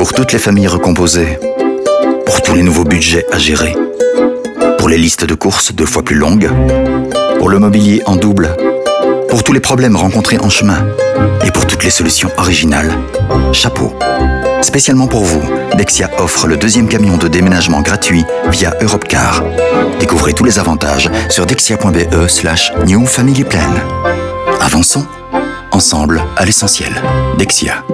Pour toutes les familles recomposées, pour tous les nouveaux budgets à gérer, pour les listes de courses 2 fois plus longues, pour le mobilier en double, pour tous les problèmes rencontrés en chemin et pour toutes les solutions originales, chapeau. Spécialement pour vous, Dexia offre le 2e camion de déménagement gratuit via Europcar. Découvrez tous les avantages sur dexia.be/newfamilyplan. Avançons ensemble à l'essentiel. Dexia.